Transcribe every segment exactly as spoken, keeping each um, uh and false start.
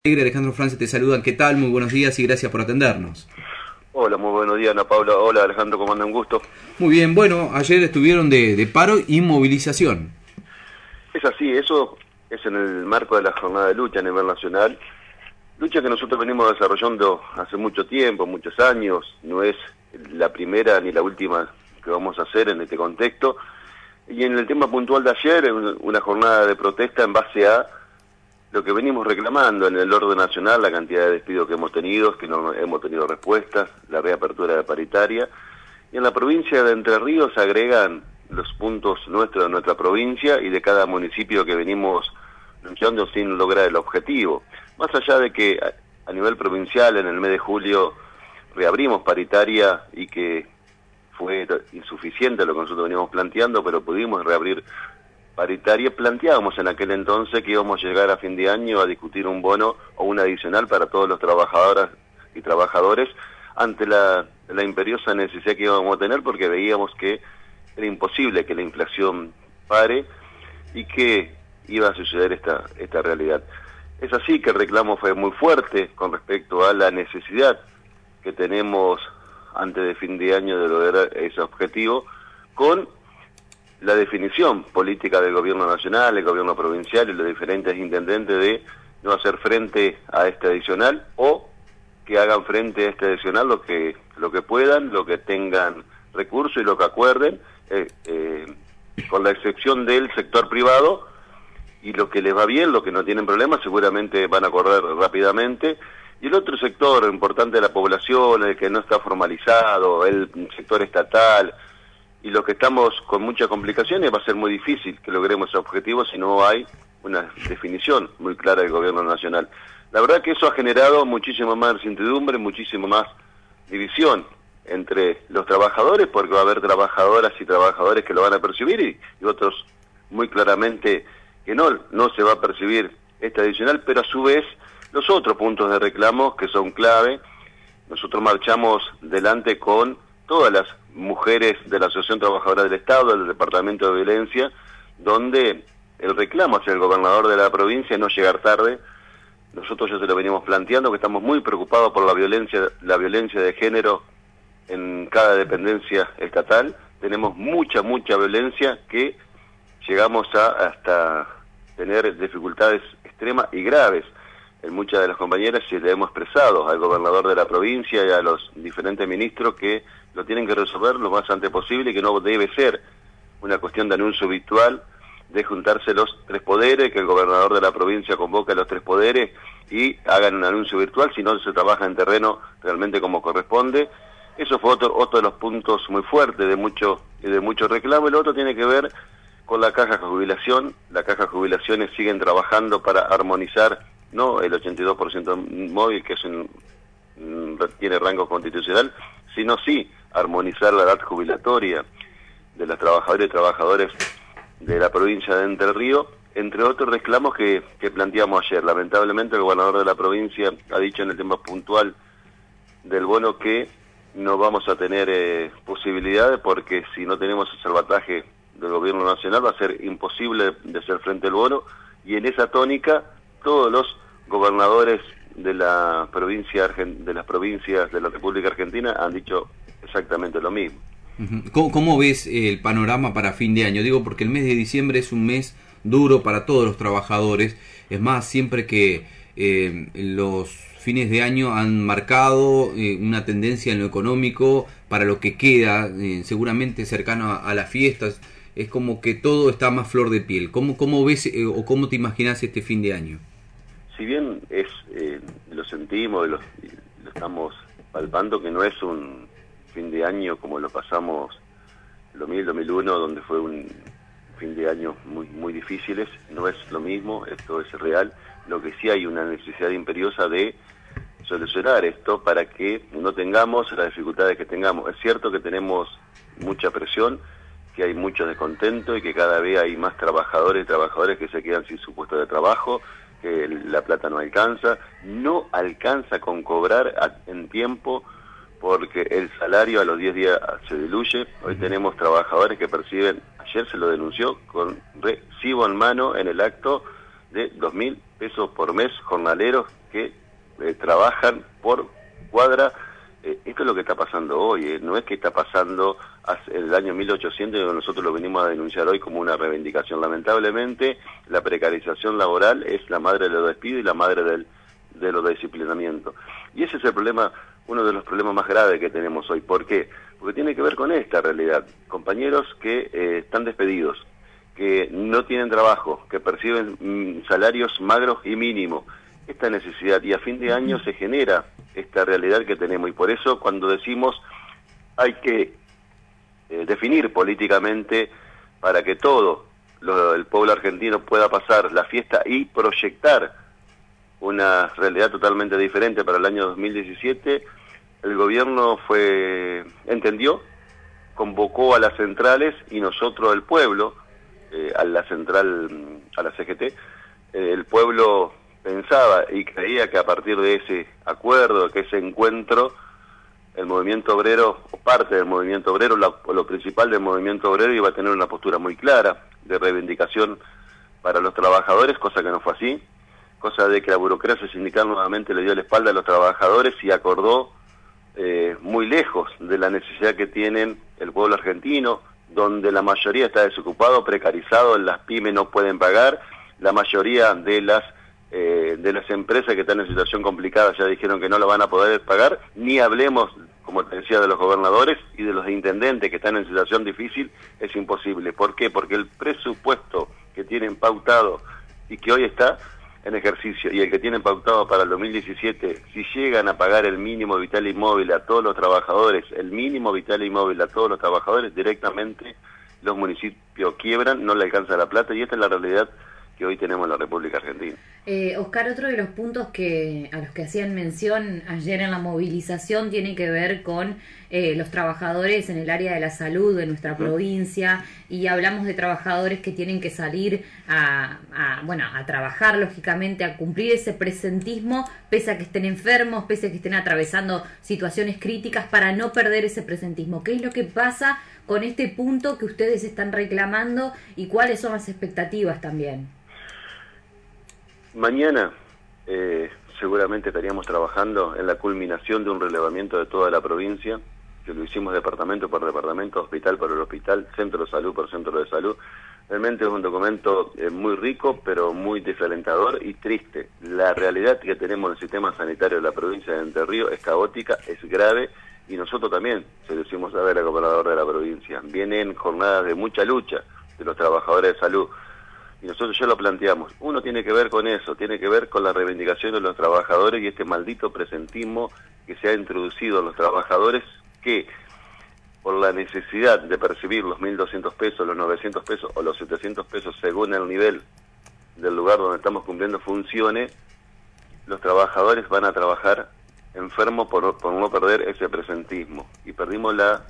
Alejandro Francia te saludan, ¿qué tal? Muy buenos días y gracias por atendernos. Hola, muy buenos días, Ana Paula. Hola, Alejandro, ¿cómo andan? Un gusto. Muy bien, bueno, ayer estuvieron de, de paro y movilización. Es así, eso es en el marco de la jornada de lucha a nivel nacional. Lucha que nosotros venimos desarrollando hace mucho tiempo, muchos años. No es la primera ni la última que vamos a hacer en este contexto. Y en el tema puntual de ayer, una jornada de protesta en base a lo que venimos reclamando en el orden nacional, la cantidad de despidos que hemos tenido, que no hemos tenido respuestas, la reapertura de paritaria. Y en la provincia de Entre Ríos agregan los puntos nuestros de nuestra provincia y de cada municipio que venimos luchando sin lograr el objetivo. Más allá de que a nivel provincial en el mes de julio reabrimos paritaria y que fue insuficiente lo que nosotros veníamos planteando, pero pudimos reabrir paritaria, planteábamos en aquel entonces que íbamos a llegar a fin de año a discutir un bono o un adicional para todos los trabajadoras y trabajadores ante la, la imperiosa necesidad que íbamos a tener, porque veíamos que era imposible que la inflación pare y que iba a suceder esta, esta realidad. Es así que el reclamo fue muy fuerte con respecto a la necesidad que tenemos antes de fin de año de lograr ese objetivo, con la definición política del gobierno nacional, el gobierno provincial y los diferentes intendentes de no hacer frente a este adicional, o que hagan frente a este adicional lo que lo que puedan, lo que tengan recursos y lo que acuerden, eh, eh, con la excepción del sector privado, y lo que les va bien, lo que no tienen problemas, seguramente van a correr rápidamente. Y el otro sector importante de la población, el que no está formalizado, el sector estatal, y lo que estamos con muchas complicaciones, va a ser muy difícil que logremos ese objetivo si no hay una definición muy clara del gobierno nacional. La verdad que eso ha generado muchísimo más incertidumbre, muchísimo más división entre los trabajadores, porque va a haber trabajadoras y trabajadores que lo van a percibir y, y otros muy claramente que no, no se va a percibir este adicional, pero a su vez los otros puntos de reclamo que son clave. Nosotros marchamos delante con todas las mujeres de la Asociación Trabajadora del Estado, del Departamento de Violencia, donde el reclamo hacia el gobernador de la provincia es no llegar tarde. Nosotros ya se lo venimos planteando, que estamos muy preocupados por la violencia, la violencia de género en cada dependencia estatal. Tenemos mucha, mucha violencia que llegamos a hasta tener dificultades extremas y graves. En muchas de las compañeras se le hemos expresado al gobernador de la provincia y a los diferentes ministros que lo tienen que resolver lo más antes posible y que no debe ser una cuestión de anuncio virtual, de juntarse los tres poderes, que el gobernador de la provincia convoque a los tres poderes y hagan un anuncio virtual, si no se trabaja en terreno realmente como corresponde. Eso fue otro, otro de los puntos muy fuertes de mucho, de mucho reclamo. El otro tiene que ver con la caja de jubilación. La caja de jubilaciones siguen trabajando para armonizar no el ochenta y dos por ciento móvil, que es un, tiene rango constitucional, sino sí armonizar la edad jubilatoria de las trabajadoras y trabajadores de la provincia de Entre Ríos, entre otros reclamos que, que planteamos ayer. Lamentablemente el gobernador de la provincia ha dicho en el tema puntual del bono que no vamos a tener eh, posibilidades, porque si no tenemos el salvataje del gobierno nacional va a ser imposible de hacer frente al bono, y en esa tónica todos los gobernadores de la provincia de las provincias de la República Argentina han dicho exactamente lo mismo. ¿Cómo, cómo ves el panorama para fin de año? Digo, porque el mes de diciembre es un mes duro para todos los trabajadores. Es más, siempre que eh, los fines de año han marcado eh, una tendencia en lo económico para lo que queda, eh, seguramente cercano a, a las fiestas. Es como que todo está más flor de piel. ¿Cómo, cómo ves eh, o cómo te imaginas este fin de año? Si bien es eh, lo sentimos, lo, lo estamos palpando, que no es un fin de año como lo pasamos el dos mil, dos mil uno, donde fue un fin de año muy muy difíciles, no es lo mismo, esto es real. Lo que sí hay una necesidad imperiosa de solucionar esto para que no tengamos las dificultades que tengamos. Es cierto que tenemos mucha presión, que hay mucho descontento y que cada vez hay más trabajadores y trabajadores que se quedan sin su puesto de trabajo, que la plata no alcanza, no alcanza con cobrar a, en tiempo, porque el salario a los diez días se diluye. Hoy tenemos trabajadores que perciben, ayer se lo denunció, con recibo en mano en el acto de dos mil pesos por mes jornaleros, que eh, trabajan por cuadra. Eh, esto es lo que está pasando hoy, eh. no es que está pasando hace el año mil ochocientos y nosotros lo venimos a denunciar hoy como una reivindicación. Lamentablemente, la precarización laboral es la madre de los despidos y la madre del, de los disciplinamientos. Y ese es el problema, uno de los problemas más graves que tenemos hoy. ¿Por qué? Porque tiene que ver con esta realidad. Compañeros que eh, están despedidos, que no tienen trabajo, que perciben mm, salarios magros y mínimos. Esta necesidad, y a fin de año se genera esta realidad que tenemos, y por eso cuando decimos hay que eh, definir políticamente para que todo lo, el pueblo argentino pueda pasar la fiesta y proyectar una realidad totalmente diferente para el año dos mil diecisiete, el gobierno fue entendió, convocó a las centrales y nosotros, el pueblo, eh, a la central, a la C G T, eh, el pueblo pensaba y creía que a partir de ese acuerdo, que ese encuentro, el movimiento obrero, o parte del movimiento obrero, lo, lo principal del movimiento obrero, iba a tener una postura muy clara de reivindicación para los trabajadores, cosa que no fue así, cosa de que la burocracia sindical nuevamente le dio la espalda a los trabajadores y acordó eh, muy lejos de la necesidad que tienen el pueblo argentino, donde la mayoría está desocupado, precarizado, las pymes no pueden pagar, la mayoría de las Eh, de las empresas que están en situación complicada ya dijeron que no lo van a poder pagar, ni hablemos, como te decía, de los gobernadores y de los intendentes que están en situación difícil, es imposible. ¿Por qué? Porque el presupuesto que tienen pautado y que hoy está en ejercicio y el que tienen pautado para el dos mil diecisiete, si llegan a pagar el mínimo vital y móvil a todos los trabajadores, el mínimo vital y móvil a todos los trabajadores, directamente los municipios quiebran, no le alcanza la plata, y esta es la realidad que hoy tenemos en la República Argentina. Eh, Oscar, otro de los puntos que a los que hacían mención ayer en la movilización tiene que ver con eh, los trabajadores en el área de la salud de nuestra uh-huh. provincia, y hablamos de trabajadores que tienen que salir a, a, bueno, a trabajar, lógicamente, a cumplir ese presentismo, pese a que estén enfermos, pese a que estén atravesando situaciones críticas, para no perder ese presentismo. ¿Qué es lo que pasa con este punto que ustedes están reclamando y cuáles son las expectativas también? Mañana eh, seguramente estaríamos trabajando en la culminación de un relevamiento de toda la provincia, que lo hicimos departamento por departamento, hospital por el hospital, centro de salud por centro de salud. Realmente es un documento eh, muy rico, pero muy desalentador y triste. La realidad que tenemos en el sistema sanitario de la provincia de Entre Ríos es caótica, es grave, y nosotros también se lo hicimos saber al gobernador de la provincia. Vienen jornadas de mucha lucha de los trabajadores de salud, y nosotros ya lo planteamos. Uno tiene que ver con eso, tiene que ver con la reivindicación de los trabajadores y este maldito presentismo que se ha introducido en los trabajadores, que por la necesidad de percibir los mil doscientos pesos, los novecientos pesos o los setecientos pesos según el nivel del lugar donde estamos cumpliendo funciones, los trabajadores van a trabajar enfermos por, por no perder ese presentismo. Y perdimos la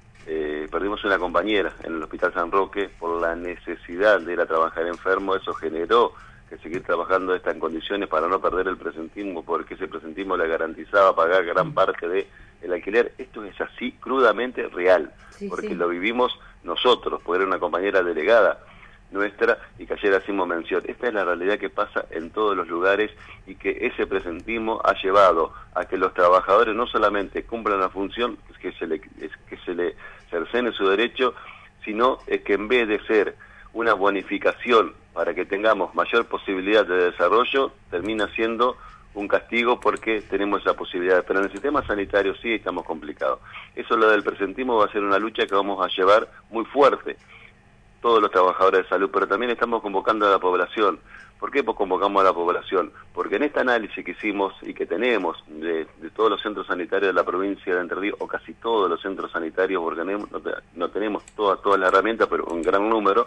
Eh, perdimos una compañera en el Hospital San Roque por la necesidad de ir a trabajar enfermo. Eso generó que seguir trabajando está en condiciones para no perder el presentismo, porque ese presentismo le garantizaba pagar gran parte de el alquiler. Esto es así, crudamente real, sí, porque sí. Lo vivimos nosotros, porque era una compañera delegada nuestra y que ayer hacimos mención. Esta es la realidad que pasa en todos los lugares, y que ese presentismo ha llevado a que los trabajadores no solamente cumplan la función, que se le, que se le cercene su derecho, sino es que en vez de ser una bonificación para que tengamos mayor posibilidad de desarrollo, termina siendo un castigo porque tenemos esa posibilidad. Pero en el sistema sanitario sí estamos complicados. Eso, lo del presentismo, va a ser una lucha que vamos a llevar muy fuerte todos los trabajadores de salud, pero también estamos convocando a la población. ¿Por qué convocamos a la población? Porque en este análisis que hicimos y que tenemos de, de todos los centros sanitarios de la provincia de Entre Ríos, o casi todos los centros sanitarios, porque no, no tenemos todas todas las herramientas, pero un gran número,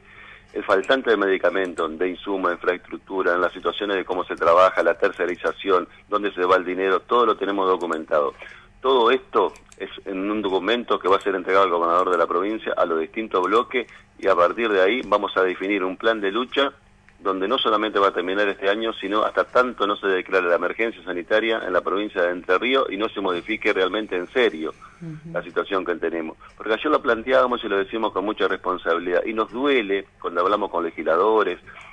el faltante de medicamentos, de insumos, de infraestructura, en las situaciones de cómo se trabaja, la tercerización, dónde se va el dinero, todo lo tenemos documentado. Todo esto es en un documento que va a ser entregado al gobernador de la provincia, a los distintos bloques, y a partir de ahí vamos a definir un plan de lucha donde no solamente va a terminar este año, sino hasta tanto no se declare la emergencia sanitaria en la provincia de Entre Ríos y no se modifique realmente en serio uh-huh. la situación que tenemos. Porque ayer lo planteábamos y lo decimos con mucha responsabilidad, y nos duele cuando hablamos con legisladores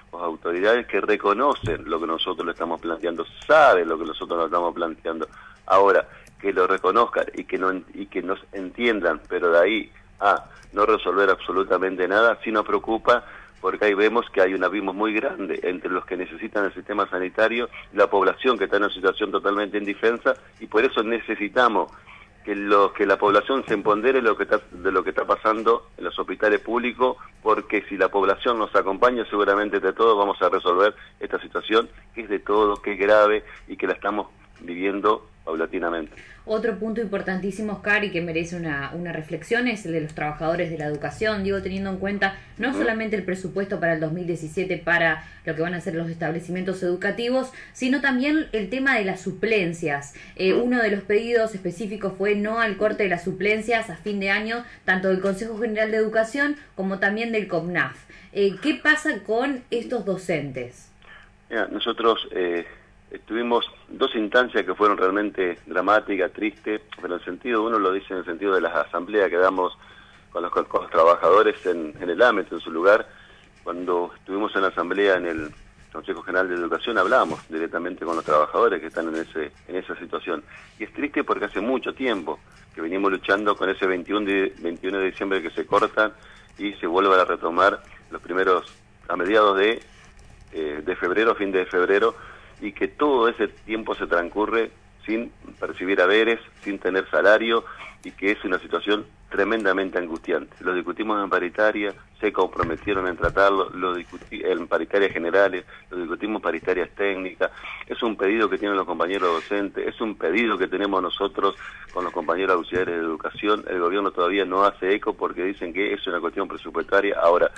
o autoridades que reconocen lo que nosotros le estamos planteando, saben lo que nosotros nos estamos planteando. Ahora, que lo reconozcan y que, no, y que nos entiendan, pero de ahí a no resolver absolutamente nada, sí nos preocupa, porque ahí vemos que hay un abismo muy grande entre los que necesitan el sistema sanitario y la población que está en una situación totalmente indefensa, y por eso necesitamos que, lo, que la población se empodere lo que está, de lo que está pasando en los hospitales públicos, porque si la población nos acompaña, seguramente de todos vamos a resolver esta situación, que es de todo, que es grave y que la estamos viviendo paulatinamente. Otro punto importantísimo, Oscar, y que merece una, una reflexión es el de los trabajadores de la educación, digo, teniendo en cuenta no uh-huh. solamente el presupuesto para el dos mil diecisiete para lo que van a ser los establecimientos educativos, sino también el tema de las suplencias. Eh, uh-huh. Uno de los pedidos específicos fue no al corte de las suplencias a fin de año, tanto del Consejo General de Educación como también del CONAF. Eh, ¿Qué pasa con estos docentes? Mira, nosotros... Eh... Tuvimos dos instancias que fueron realmente dramáticas, tristes, pero en el sentido, uno lo dice en el sentido de las asambleas que damos con los, con los trabajadores en, en el ámbito, en su lugar. Cuando estuvimos en la asamblea en el Consejo General de Educación, hablábamos directamente con los trabajadores que están en ese en esa situación. Y es triste porque hace mucho tiempo que venimos luchando con ese veintiuno de diciembre que se cortan y se vuelven a retomar los primeros, a mediados de, eh, de febrero, fin de febrero, y que todo ese tiempo se transcurre sin percibir haberes, sin tener salario, y que es una situación tremendamente angustiante. Lo discutimos en paritaria, se comprometieron en tratarlo, lo discutí en paritarias generales, lo discutimos en paritarias técnicas, es un pedido que tienen los compañeros docentes, es un pedido que tenemos nosotros con los compañeros auxiliares de educación. El gobierno todavía no hace eco porque dicen que es una cuestión presupuestaria. Ahora,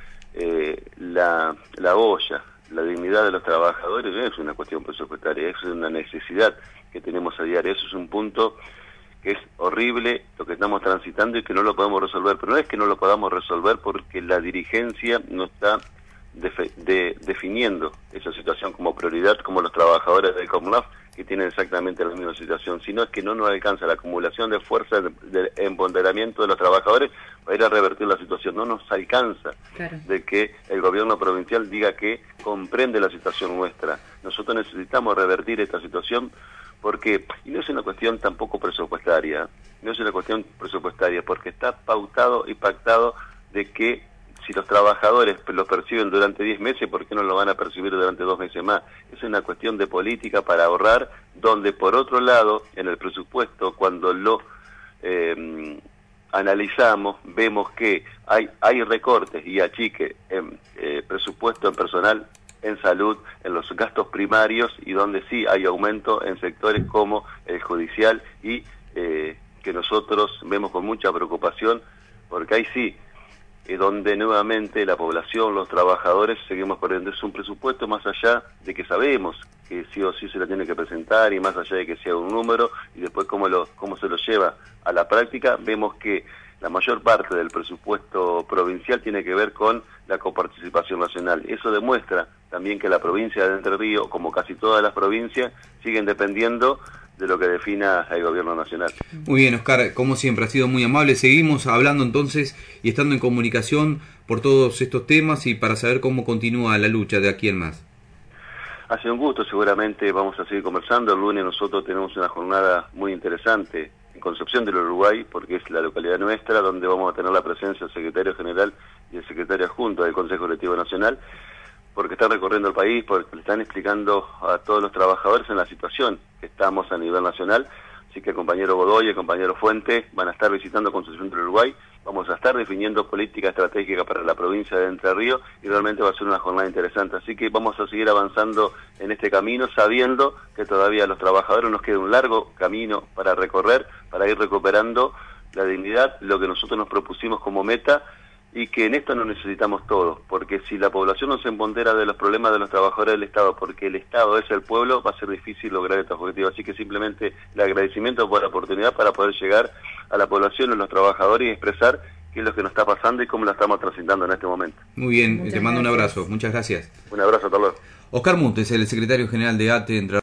eh, la, la olla, la dignidad de los trabajadores no es una cuestión presupuestaria, es una necesidad que tenemos a diario. Eso es un punto que es horrible lo que estamos transitando y que no lo podemos resolver, pero no es que no lo podamos resolver porque la dirigencia no está de, de, definiendo esa situación como prioridad, como los trabajadores del CONAF, que tienen exactamente la misma situación, sino es que no nos alcanza la acumulación de fuerza de, de empoderamiento de los trabajadores para ir a revertir la situación. No nos alcanza claro. de que el gobierno provincial diga que comprende la situación nuestra. Nosotros necesitamos revertir esta situación porque, y no es una cuestión tampoco presupuestaria, no es una cuestión presupuestaria, porque está pautado y pactado de que si los trabajadores los perciben durante diez meses, ¿por qué no lo van a percibir durante dos meses más? Es una cuestión de política para ahorrar, donde por otro lado, en el presupuesto, cuando lo eh, analizamos, vemos que hay, hay recortes y achique en eh, presupuesto en personal, en salud, en los gastos primarios, y donde sí hay aumento en sectores como el judicial, y eh, que nosotros vemos con mucha preocupación, porque ahí sí, eh, donde nuevamente la población, los trabajadores, seguimos perdiendo. Es un presupuesto más allá de que sabemos que sí o sí se lo tiene que presentar, y más allá de que sea un número, y después cómo, lo, cómo se lo lleva a la práctica, vemos que la mayor parte del presupuesto provincial tiene que ver con la coparticipación nacional. Eso demuestra también que la provincia de Entre Ríos, como casi todas las provincias, siguen dependiendo de lo que defina el gobierno nacional. Muy bien, Oscar, como siempre, ha sido muy amable. Seguimos hablando entonces y estando en comunicación por todos estos temas y para saber cómo continúa la lucha de aquí en más. Ha sido un gusto, seguramente vamos a seguir conversando. El lunes nosotros tenemos una jornada muy interesante en Concepción del Uruguay, porque es la localidad nuestra, donde vamos a tener la presencia del secretario general y el secretario adjunto del Consejo Colectivo Nacional, porque están recorriendo el país, porque le están explicando a todos los trabajadores en la situación que estamos a nivel nacional. Así que el compañero Godoy y el compañero Fuente van a estar visitando Concepción del Uruguay. Vamos a estar definiendo política estratégica para la provincia de Entre Ríos y realmente va a ser una jornada interesante. Así que vamos a seguir avanzando en este camino, sabiendo que todavía a los trabajadores nos queda un largo camino para recorrer, para ir recuperando la dignidad, lo que nosotros nos propusimos como meta, y que en esto no necesitamos todos, porque si la población no se empodera de los problemas de los trabajadores del Estado, porque el Estado es el pueblo, va a ser difícil lograr estos objetivos. Así que simplemente el agradecimiento por la oportunidad para poder llegar a la población, a los trabajadores, y expresar qué es lo que nos está pasando y cómo lo estamos transitando en este momento. Muy bien, Muchas te mando gracias. Un abrazo, muchas gracias. Un abrazo, hasta luego. Oscar Montes, el secretario general de A T E Entre